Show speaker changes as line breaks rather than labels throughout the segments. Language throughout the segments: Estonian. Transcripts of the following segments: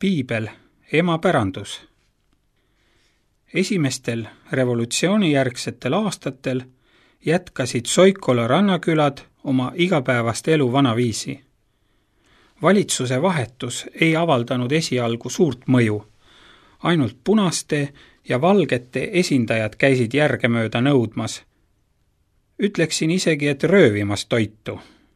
Piibel, ema pärandus. Esimestel revolutsioonijärgsetel aastatel jätkasid Soikola rannakülad oma igapäevast elu vanaviisi. Valitsuse vahetus ei avaldanud esialgu suurt mõju. Ainult punaste ja valgete esindajad käisid järgemööda nõudmas. Ütleksin isegi, et röövimas toitu.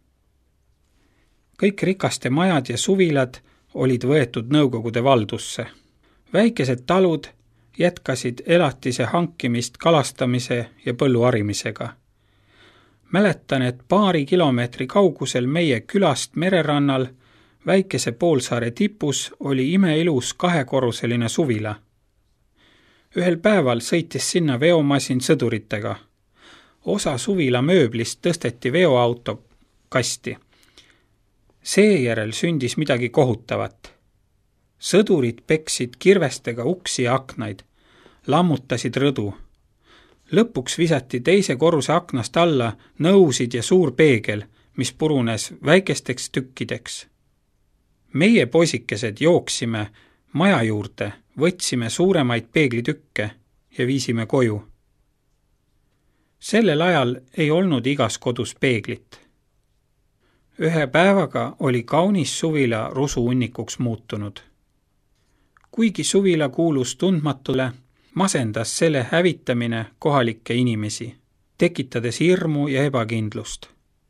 Kõik rikaste majad ja suvilad olid võetud Nõukogude valdusse. Väikesed talud jätkasid elatise hankimist kalastamise ja põlluharimisega. Mäletan, et paari kilomeetri kaugusel meie külast mererannal väikese poolsaare tipus oli imeilus 2-korruseline suvila. Ühel päeval sõitis sinna veomasin sõduritega. Osa suvila mööblist tõsteti veoauto kasti. Seejärel sündis midagi kohutavat. Sõdurid peksid kirvestega uksi ja aknaid, lammutasid rõdu. Lõpuks visati teise korruse aknast alla nõusid ja suur peegel, mis purunes väikesteks tükkideks. Meie poisikesed jooksime maja juurde, võtsime suuremaid peeglitükke ja viisime koju. Sellel ajal ei olnud igas kodus peeglit. Ühe päevaga oli kaunis suvila rusuunnikuks muutunud. Kuigi suvila kuulus tundmatule, masendas selle hävitamine kohalikke inimesi, tekitades hirmu ja ebakindlust.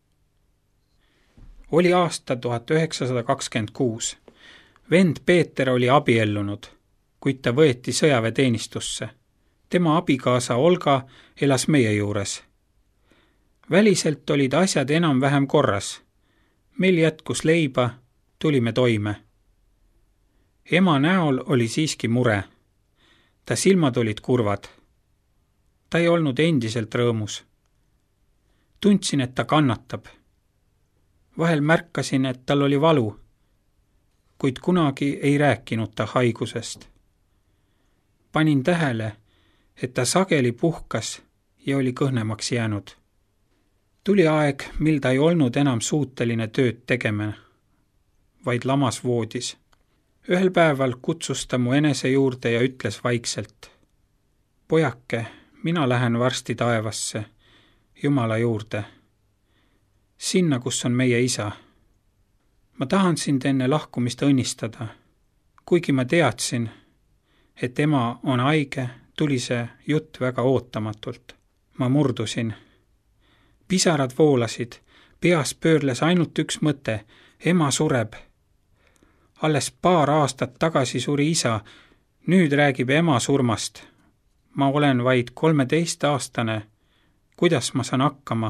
Oli aasta 1926. Vend Peeter oli abiellunud, kuid ta võeti sõjaväeteenistusse. Tema abikaasa Olga elas meie juures. Väliselt olid asjad enam-vähem korras. Meil jätkus leiba, tulime toime. Ema näol oli siiski mure. Ta silmad olid kurvad. Ta ei olnud endiselt rõõmus. Tundsin, et ta kannatab. Vahel märkasin, et tal oli valu, kuid kunagi ei rääkinud ta haigusest. Panin tähele, et ta sageli puhkas ja oli kõhnemaks jäänud. Tuli aeg, mil ta ei olnud enam suuteline tööd tegema, vaid lamas voodis. Ühel päeval kutsus ta mu enese juurde ja ütles vaikselt: "Pojake, mina lähen varsti taevasse, Jumala juurde, sinna, kus on meie isa. Ma tahan sind enne lahkumist õnnistada. Kuigi ma teadsin, et ema on haige, tuli see jutt väga ootamatult. Ma murdusin. Pisarad voolasid, peas pöörles ainult üks mõte: ema sureb. Alles paar aastat tagasi suri isa, nüüd räägib ema surmast. Ma olen vaid 13-aastane. Kuidas ma saan hakkama?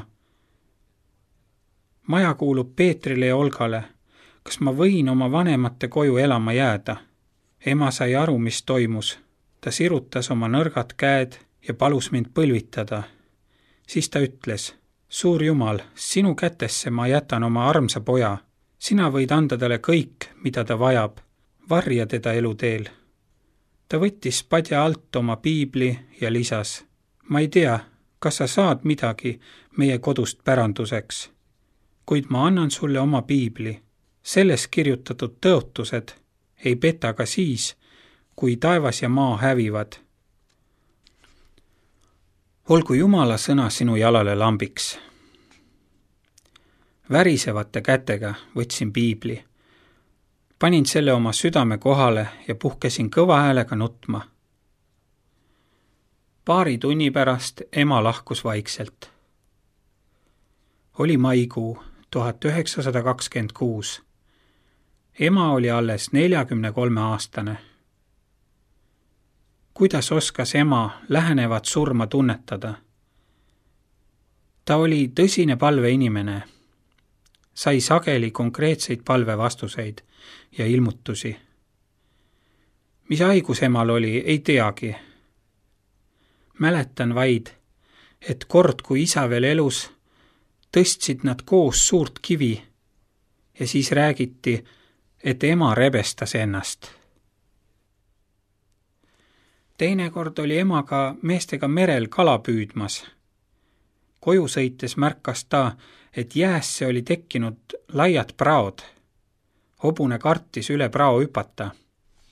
Maja kuulub Peetrile ja Olgale. Kas ma võin oma vanemate koju elama jääda? Ema sai aru, mis toimus. Ta sirutas oma nõrgad käed ja palus mind põlvitada. Siis ta ütles: "Suur Jumal, sinu kätesse ma jätan oma armsa poja. Sina võid anda talle kõik, mida ta vajab. Varja teda eluteel." Ta võttis padja alt oma piibli ja lisas: "Ma ei tea, kas sa saad midagi meie kodust päranduseks, kuid ma annan sulle oma piibli. Selles kirjutatud tõotused ei peta ka siis, kui taevas ja maa hävivad. Olgu Jumala sõna sinu jalale lambiks." Värisevate kätega võtsin piibli. Panin selle oma südame kohale ja puhkesin kõva häälega nutma. Paari tunni pärast ema lahkus vaikselt. Oli maikuu 1926. Ema oli alles 43-aastane. Kuidas oskas ema lähenevat surma tunnetada? Ta oli tõsine palveinimene. Sai sageli konkreetseid palvevastuseid ja ilmutusi. Mis haigus emal oli, ei teagi. Mäletan vaid, et kord, kui isa veel elus, tõstsid nad koos suurt kivi ja siis räägiti, et ema rebestas ennast. Teinekord oli emaga meestega merel kala püüdmas. Koju sõites märkas ta, et jäässe oli tekkinud laiad praod. Hobune kartis üle prao hüpata.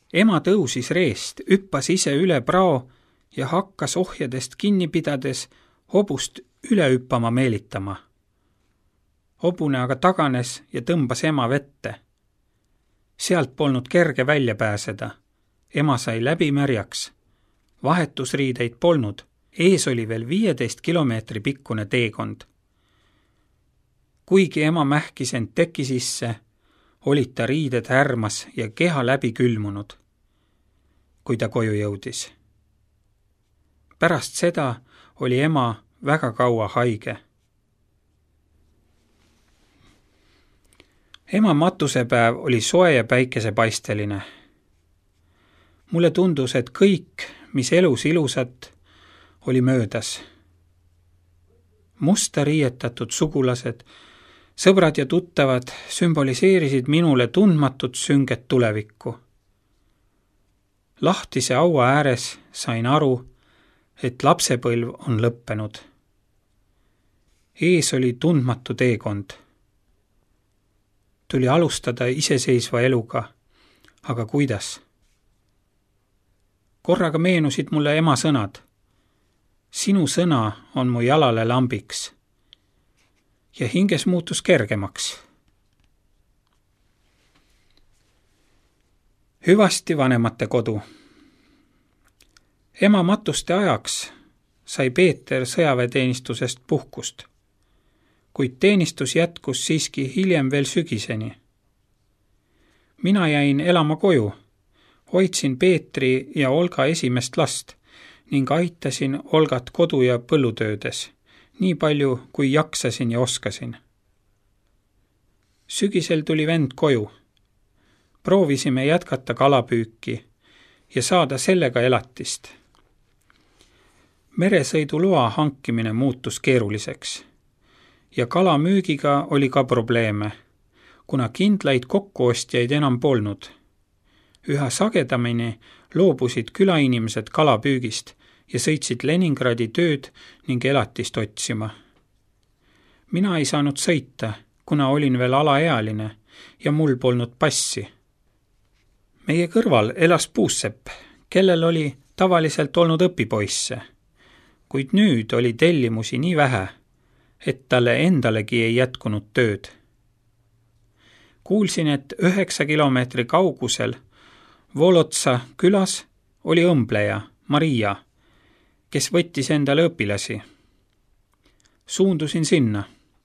Ema tõusis reest, hüppas ise üle prao ja hakkas ohjadest kinni pidades hobust üle hüppama meelitama. Hobune aga taganes ja tõmbas ema vette. Sealt polnud kerge välja pääseda. Ema sai läbi märjaks. Vahetusriideid polnud. Ees oli veel 15 kilomeetri pikkune teekond. Kuigi ema mähkis end teki sisse, olid ta riided härmas ja keha läbi külmunud, kui ta koju jõudis. Pärast seda oli ema väga kaua haige. Ema matusepäev oli soe ja päikesepaisteline. Mulle tundus, et kõik, mis elus ilusat, oli möödas. Musta riietatud sugulased, sõbrad ja tuttavad sümboliseerisid minule tundmatut sünget tulevikku. Lahtise haua ääres sain aru, et lapsepõlv on lõppenud. Ees oli tundmatu teekond. Tuli alustada iseseisva eluga, aga kuidas? Korraga meenusid mulle ema sõnad. Sinu sõna on mu jalale lambiks. Ja hinges muutus kergemaks. Hüvasti vanemate kodu. Ema matuste ajaks sai Peeter sõjaväeteenistusest puhkust, kuid teenistus jätkus siiski hiljem veel sügiseni. Mina jäin elama koju, hoidsin Peetri ja Olga esimest last ning aitasin Olgat kodu- ja põllutöödes, nii palju kui jaksasin ja oskasin. Sügisel tuli vend koju. Proovisime jätkata kalapüüki ja saada sellega elatist. Meresõiduloa hankimine muutus keeruliseks ja kalamüügiga oli ka probleeme, kuna kindlaid kokkuostjaid enam polnud. Üha sagedamini loobusid külainimesed kalapüügist ja sõitsid Leningradi tööd ning elatist otsima. Mina ei saanud sõita, kuna olin veel alaealine ja mul polnud passi. Meie kõrval elas puussepp, kellel oli tavaliselt olnud õpipoisse, kuid nüüd oli tellimusi nii vähe, et talle endalegi ei jätkunud tööd. Kuulsin, et 9 kilomeetri kaugusel Volotsa külas oli õmbleja Maria, kes võttis endale õpilasi. Suundusin sinna.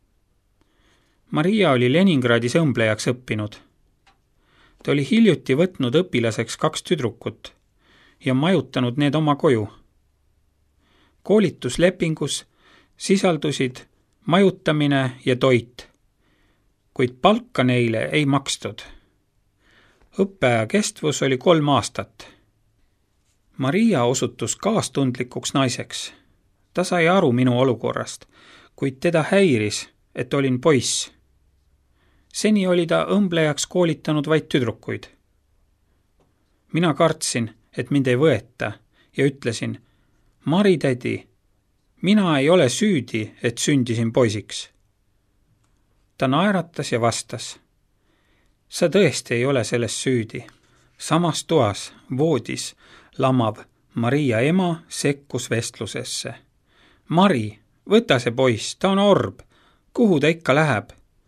Maria oli Leningradis õmblejaks õppinud. Ta oli hiljuti võtnud õpilaseks 2 tüdrukut ja majutanud need oma koju. Koolituslepingus sisaldusid majutamine ja toit, kuid palka neile ei makstud. Õppeaja kestvus oli 3 aastat. Maria osutus kaastundlikuks naiseks. Ta sai aru minu olukorrast, kuid teda häiris, et olin poiss. Seni oli ta õmblejaks koolitanud vaid tüdrukuid. Mina kartsin, et mind ei võeta ja ütlesin, Mari tädi, mina ei ole süüdi, et sündisin poisiks. Ta naeratas ja vastas, sa tõesti ei ole selles süüdi. Samas toas, voodis, lamav Maria ema sekkus vestlusesse. Mari, võta see poiss, ta on orb. Kuhu ta ikka läheb?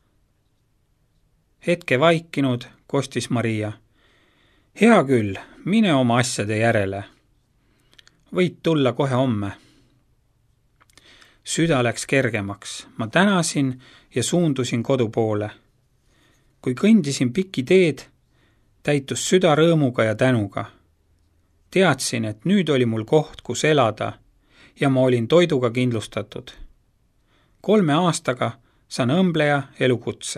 Hetke vaikinud, kostis Maria. Hea küll, mine oma asjade järele. Võid tulla kohe homme. Süda läks kergemaks. Ma tänasin ja suundusin kodu poole. Kui kõndisin pikki teed, täitus süda rõõmuga ja tänuga. Teadsin, et nüüd oli mul koht, kus elada ja ma olin toiduga kindlustatud. 3 aastaga saan õmbleja elukutse.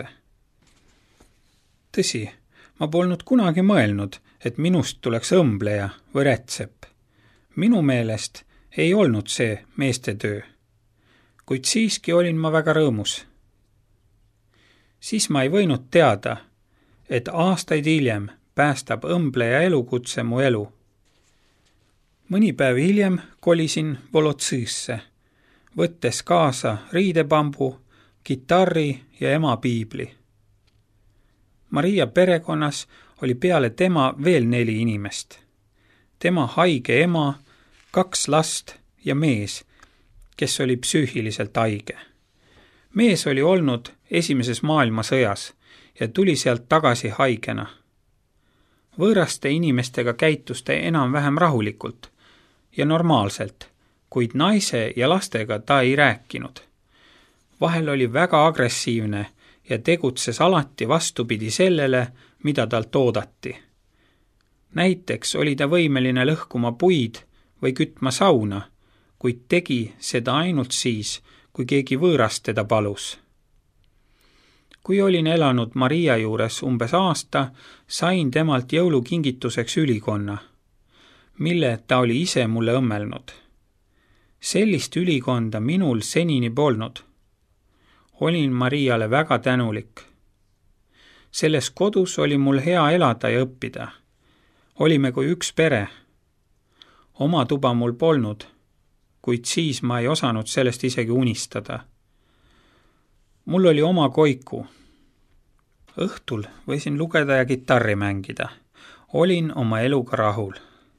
Tõsi, ma polnud kunagi mõelnud, et minust tuleks õmbleja või rätsepp. Minu meelest ei olnud see meeste töö, kuid siiski olin ma väga rõõmus. Siis ma ei võinud teada, et aastaid hiljem päästab õmbleja elukutse mu elu. Mõni päev hiljem kolisin Volotsisse, võttes kaasa riidepambu, kitarri ja ema piibli. Maria perekonnas oli peale tema veel 4 inimest. Tema haige ema, 2 last ja mees, kes oli psüühiliselt haige. Mees oli olnud Esimeses maailmasõjas ja tuli sealt tagasi haigena. Võõraste inimestega käitus ta enam-vähem rahulikult ja normaalselt, kuid naise ja lastega ta ei rääkinud. Vahel oli väga agressiivne ja tegutses alati vastupidi sellele, mida talt oodati. Näiteks oli ta võimeline lõhkuma puid või kütma sauna, kuid tegi seda ainult siis, kui keegi võõrast teda palus. Kui olin elanud Maria juures umbes aasta, sain temalt jõulukingituseks ülikonna, mille ta oli ise mulle õmmelnud. Sellist ülikonda minul senini polnud. Olin Mariale väga tänulik. Selles kodus oli mul hea elada ja õppida. Olime kui üks pere. Oma tuba mul polnud, kuid siis ma ei osanud sellest isegi unistada. Mul oli oma koiku. Õhtul võisin lugeda ja kitarri mängida. Olin oma eluga rahul.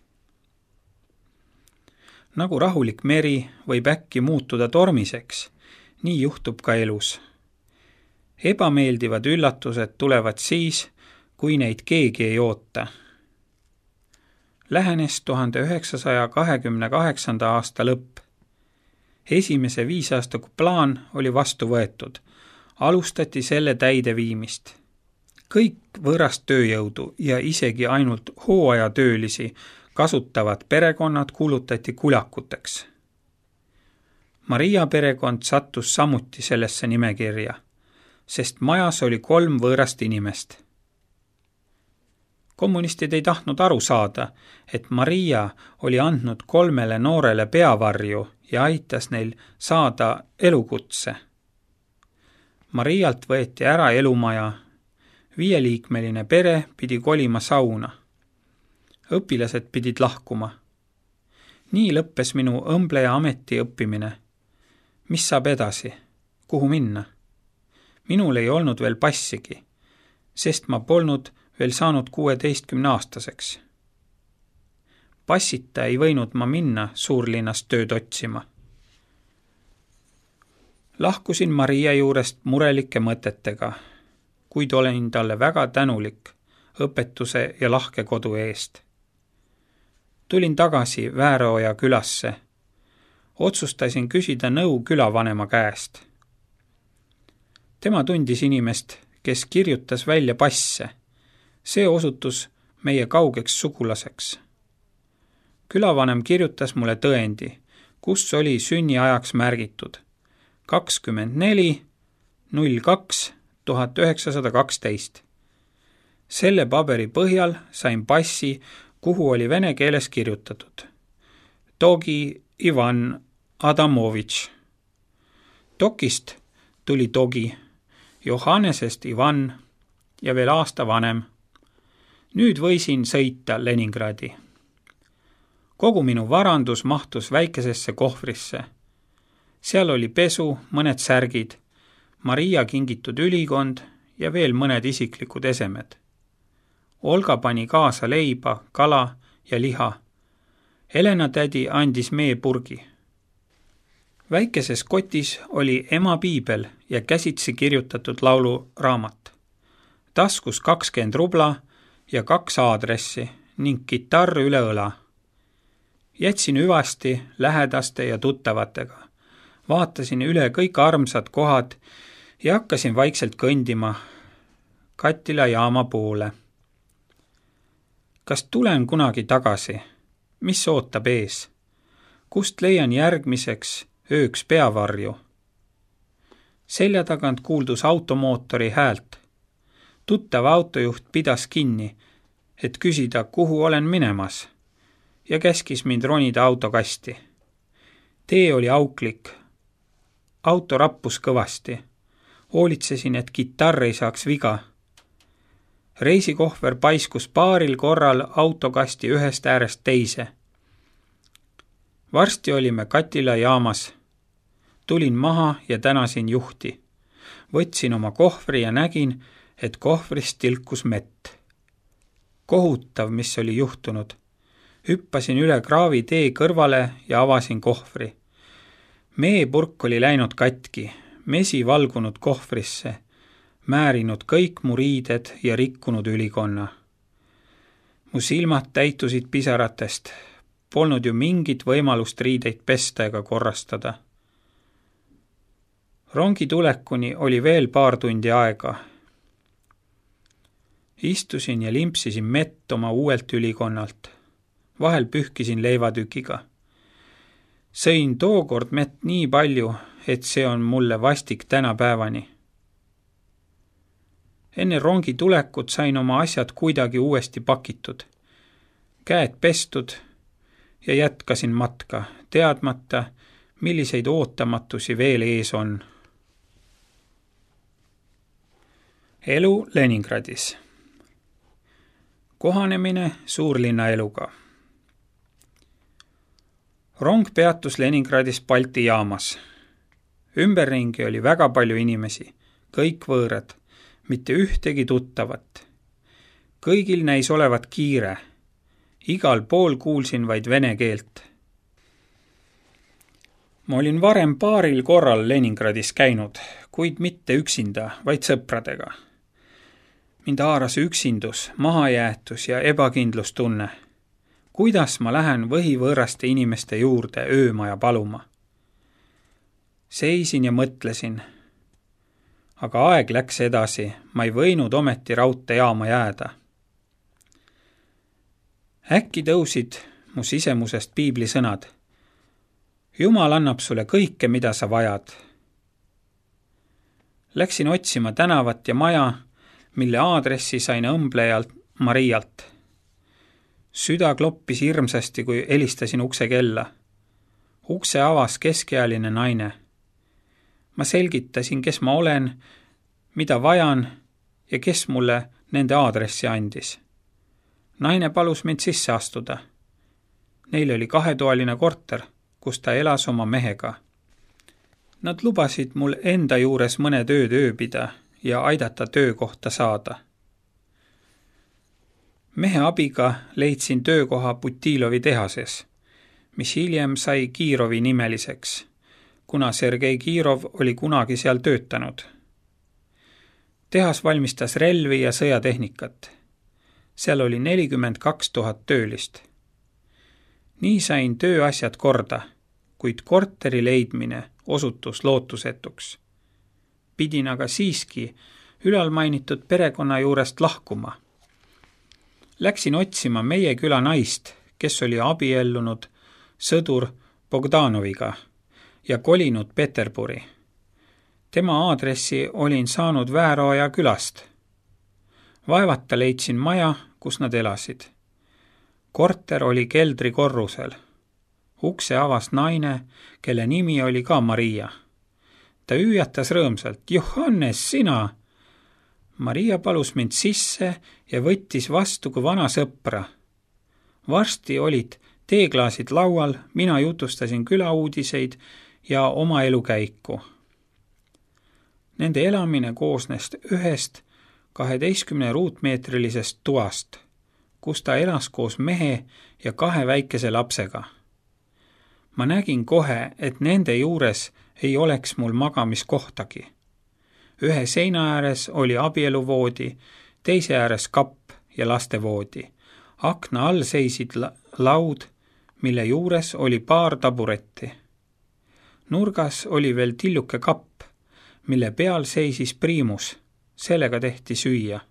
Nagu rahulik meri võib äkki muutuda tormiseks, nii juhtub ka elus. Ebameeldivad üllatused tulevad siis, kui neid keegi ei oota. Lähenes 1928. aasta lõpp. Esimese 5-aastaku plaan oli vastu võetud. Alustati selle täideviimist. Kõik võõrast tööjõudu ja isegi ainult hooajatöölisi kasutavad perekonnad kuulutati kulakuteks. Maria perekond sattus samuti sellesse nimekirja, sest majas oli 3 võõrast inimest. Kommunistid ei tahtnud aru saada, et Maria oli andnud 3 noorele peavarju ja aitas neil saada elukutse. Marialt võeti ära elumaja, 5-liikmeline pere pidi kolima sauna. Õpilased pidid lahkuma. Nii lõppes minu õmbleja ameti õppimine. Mis saab edasi? Kuhu minna? Minul ei olnud veel passigi, sest ma polnud veel saanud 16-aastaseks. Passita ei võinud ma minna suurlinnast tööd otsima. Lahkusin Maria juurest murelike mõtetega, kuid olin talle väga tänulik õpetuse ja lahke kodu eest. Tulin tagasi Vääreoja külasse. Otsustasin küsida nõu külavanema käest. Tema tundis inimest, kes kirjutas välja passe. See osutus meie kaugeks sugulaseks. Külavanem kirjutas mulle tõendi, kus oli sünniajaks märgitud 24.02.1912. Selle paberi põhjal sain passi, kuhu oli vene keeles kirjutatud Togi Ivan Adamovitš. Tokist tuli Togi, Johannesest Ivan ja veel aasta vanem. Nüüd võisin sõita Leningradi. Kogu minu varandus mahtus väikesesse kohvrisse. Seal oli pesu, mõned särgid, Maria kingitud ülikond ja veel mõned isiklikud esemed. Olga pani kaasa leiba, kala ja liha. Helena tädi andis meepurgi. Väikeses kotis oli ema piibel ja käsitsi kirjutatud lauluraamat. Taskus 20 rubla ja 2 aadressi ning kitarr üle õla. Jätsin hüvasti lähedaste ja tuttavatega. Vaatasin üle kõik armsad kohad ja hakkasin vaikselt kõndima Kattila jaama poole. Kas tulen kunagi tagasi? Mis ootab ees? Kust leian järgmiseks ööks peavarju? Selja tagant kuuldus automootori häält. Tuttav autojuht pidas kinni, et küsida, kuhu olen minemas, ja käskis mind ronida autokasti. Tee oli auklik. Auto rappus kõvasti. Hoolitsesin, et kitarr ei saaks viga. Reisikohver paiskus paaril korral autokasti ühest äärest teise. Varsti olime Katila jaamas. Tulin maha ja tänasin juhti. Võtsin oma kohvri ja nägin, et kohvrist tilkus mett. Kohutav, mis oli juhtunud. Hüppasin üle kraavi tee kõrvale ja avasin kohvri. Meepurk oli läinud katki, mesi valgunud kohvrisse, määrinud kõik mu riided ja rikkunud ülikonna. Mu silmad täitusid pisaratest, polnud ju mingit võimalust riideid pesta ega korrastada. Rongi tulekuni oli veel paar tundi aega. Istusin ja limpsisin mett oma uuelt ülikonnalt. Vahel pühkisin leivatükiga. Sõin tookord mett nii palju, et see on mulle vastik tänapäevani. Enne rongi tulekut sain oma asjad kuidagi uuesti pakitud. Käed pestud ja jätkasin matka, teadmata, milliseid ootamatusi veel ees on. Elu Leningradis. Kohanemine suurlinna eluga. Rong peatus Leningradis Balti jaamas. Ümberringi oli väga palju inimesi, kõik võõrad, mitte ühtegi tuttavat. Kõigil näis olevat kiire. Igal pool kuulsin vaid vene keelt. Ma olin varem paaril korral Leningradis käinud, kuid mitte üksinda, vaid sõpradega. Mind haaras üksindus, mahajäetus ja ebakindlustunne. Kuidas ma lähen võhivõõraste inimeste juurde ööma ja paluma? Seisin ja mõtlesin. Aga aeg läks edasi, ma ei võinud ometi raudteejaama jääda. Äkki tõusid mu sisemusest piiblisõnad. Jumal annab sulle kõike, mida sa vajad. Läksin otsima tänavat ja maja, mille aadressi sain õmblejalt Marialt. Süda kloppis hirmsasti, kui helistasin ukse kella. Ukse avas keskealine naine. Ma selgitasin, kes ma olen, mida vajan ja kes mulle nende aadressi andis. Naine palus mind sisse astuda. Neil oli 2-toaline korter, kus ta elas oma mehega. Nad lubasid mul enda juures mõned ööd ööbida ja aidata töökohta saada. Mehe abiga leidsin töökoha Putilovi tehases, mis hiljem sai Kiirovi nimeliseks, kuna Sergei Kiirov oli kunagi seal töötanud. Tehas valmistas relvi ja sõjatehnikat. Seal oli 42 000 töölist. Nii sain tööasjad korda, kuid korteri leidmine osutus lootusetuks. Pidin aga siiski ülalmainitud perekonna juurest lahkuma. Läksin otsima meie küla naist, kes oli abiellunud sõdur Bogdanoviga ja kolinud Peterburi. Tema aadressi olin saanud Vääroja külast. Vaevata leidsin maja, kus nad elasid. Korter oli keldrikorrusel. Ukse avas naine, kelle nimi oli ka Maria. Ta hüüatas rõõmsalt, Johannes, sina! Maria palus mind sisse ja võttis vastu kui vana sõpra. Varsti olid teeklaasid laual, mina jutustasin külauudiseid ja oma elukäiku. Nende elamine koosnes ühest 12 ruutmeetrilisest toast, kus ta elas koos mehe ja 2 väikese lapsega. Ma nägin kohe, et nende juures ei oleks mul magamiskohtagi. Ühe seina ääres oli abieluvoodi, teise ääres kapp ja lastevoodi. Akna all seisid laud, mille juures oli paar taburetti. Nurgas oli veel tilluke kapp, mille peal seisis priimus, sellega tehti süüa.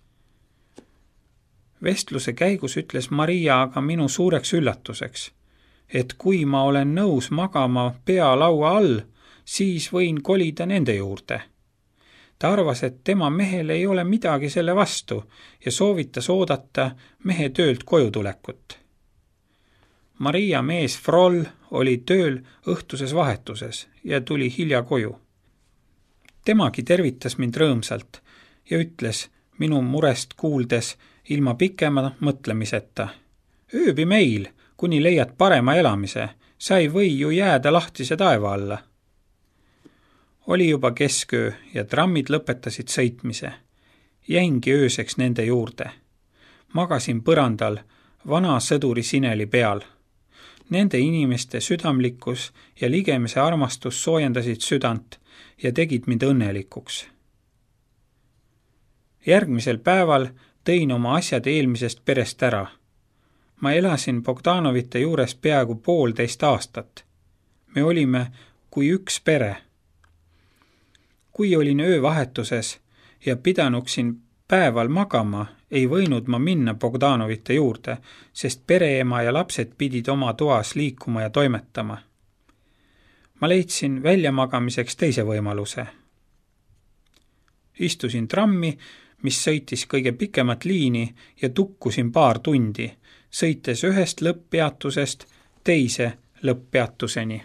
Vestluse käigus ütles Maria aga minu suureks üllatuseks, et kui ma olen nõus magama pea laua all, siis võin kolida nende juurde. Ta arvas, et tema mehel ei ole midagi selle vastu ja soovitas oodata mehe töölt koju tulekut. Maria mees Froll oli tööl õhtuses vahetuses ja tuli hilja koju. Temagi tervitas mind rõõmsalt ja ütles minu murest kuuldes ilma pikema mõtlemiseta. Ööbi meil, kuni leiad parema elamise, sa ei või ju jääda lahtise taeva alla. Oli juba kesköö ja trammid lõpetasid sõitmise. Jäingi ööseks nende juurde. magasin põrandal vana sõduri sineli peal. Nende inimeste südamlikkus ja ligemise armastus soojendasid südant ja tegid mind õnnelikuks. Järgmisel päeval tõin oma asjad eelmisest perest ära. Ma elasin Bogdanovite juures peaaegu 1,5 aastat. Me olime kui üks pere. Kui olin öövahetuses ja pidanuksin päeval magama, ei võinud ma minna Bogdanovite juurde, sest pereema ja lapsed pidid oma toas liikuma ja toimetama. Ma leidsin väljamagamiseks teise võimaluse. Istusin trammi, mis sõitis kõige pikemat liini ja tukkusin 2 tundi, sõites ühest lõpppeatusest teise lõpppeatuseni.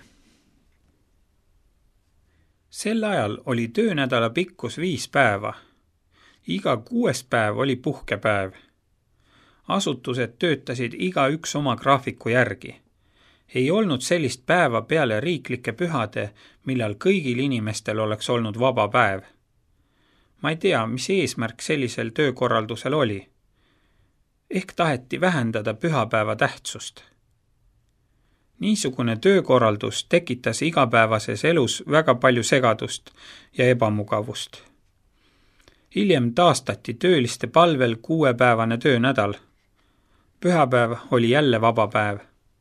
Sel ajal oli töönädala pikkus 5 päeva. Iga 6. päev oli puhkepäev. Asutused töötasid iga üks oma graafiku järgi. Ei olnud sellist päeva peale riiklike pühade, millal kõigil inimestel oleks olnud vaba päev. Ma ei tea, mis eesmärk sellisel töökorraldusel oli. Ehk taheti vähendada pühapäeva tähtsust. Niisugune töökorraldus tekitas igapäevases elus väga palju segadust ja ebamugavust. Hiljem taastati tööliste palvel 6-päevane töönädal. Pühapäev oli jälle vaba päev.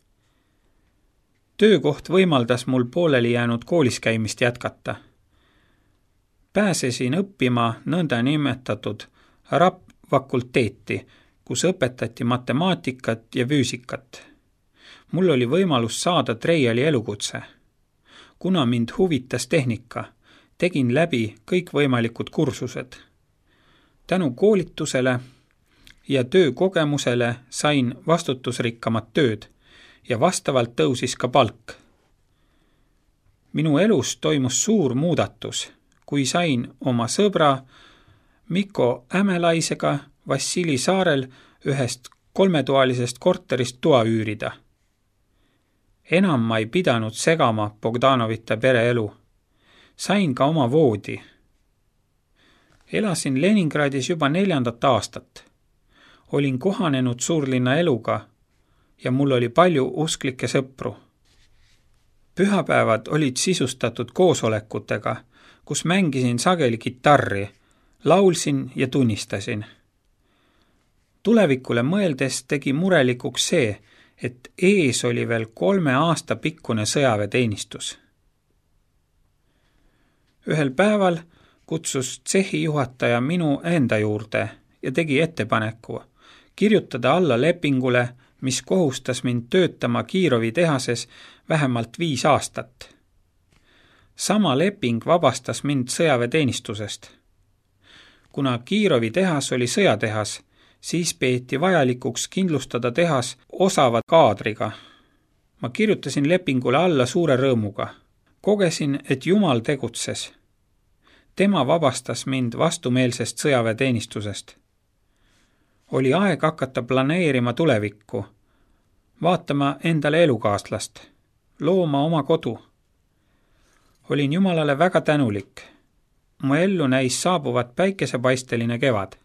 Töökoht võimaldas mul pooleli jäänud koolis käimist jätkata. Pääsesin õppima nõnda nimetatud RAP-fakulteeti, kus õpetati matemaatikat ja füüsikat. Mul oli võimalus saada treiali elukutse. Kuna mind huvitas tehnika, tegin läbi kõikvõimalikud kursused. Tänu koolitusele ja töökogemusele sain vastutusrikkamat tööd ja vastavalt tõusis ka palk. Minu elus toimus suur muudatus, kui sain oma sõbra Mikko Ämelaisega Vassili saarel ühest 3-toalisest korterist toa üürida. Enam ma ei pidanud segama Bogdanovite pereelu. Sain ka oma voodi. Elasin Leningradis juba 4. aastat. Olin kohanenud suurlinna eluga ja mul oli palju usklikke sõpru. Pühapäevad olid sisustatud koosolekutega, kus mängisin sageli kitarri, laulsin ja tunnistasin. Tulevikule mõeldes tegi murelikuks see, et ees oli veel 3 aasta pikkune sõjaväeteenistus. Ühel päeval kutsus tsehhi juhataja minu enda juurde ja tegi ettepaneku kirjutada alla lepingule, mis kohustas mind töötama Kiirovi tehases vähemalt 5 aastat. Sama leping vabastas mind sõjaväeteenistusest. Kuna Kiirovi tehas oli sõjatehas, siis peeti vajalikuks kindlustada tehas osava kaadriga. Ma kirjutasin lepingule alla suure rõõmuga. Kogesin, et Jumal tegutses. Tema vabastas mind vastumeelsest sõjaväeteenistusest. Oli aeg hakata planeerima tulevikku, vaatama endale elukaaslast, looma oma kodu. Olin Jumalale väga tänulik. Mu ellu näis saabuvat päikesepaisteline kevad.